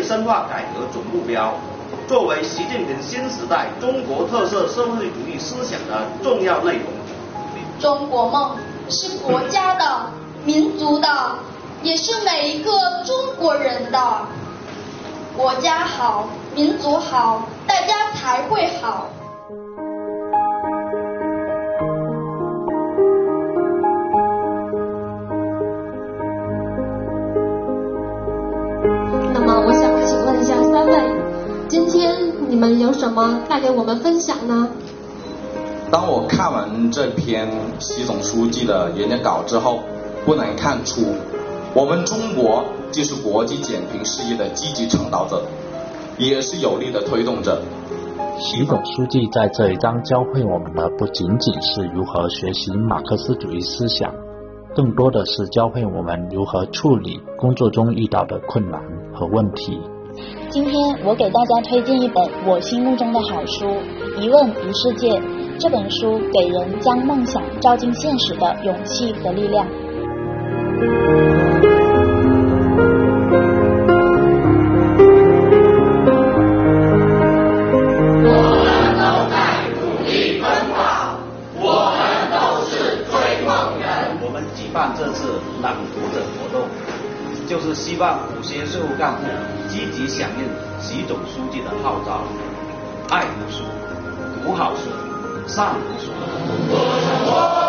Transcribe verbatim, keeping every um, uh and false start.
面深化改革总目标，作为习近平新时代中国特色社会主义思想的重要内容。 中国梦是国家的、民族的，也是每一个中国人的。国家好，民族好，大家才会好。 那么我想请问一下三位，今天你们有什么带给我们分享呢？ 当我看完这篇习总书记的演讲稿之后，不难看出，我们中国既是国际减贫事业的积极倡导者，也是有力的推动者。 习总书记在这一章教会我们的不仅仅是如何学习马克思主义思想，更多的是教会我们如何处理工作中遇到的困难和问题。 今天我给大家推荐一本我心目中的好书《一问一世界》。这本书给人将梦想照进现实的勇气和力量。 我们都在努力奔跑，我们都是追梦人。 我们举办这次朗读者活动，就是希望某些社会干部积极响应习总书记的号召，爱读书，读好书，善读书。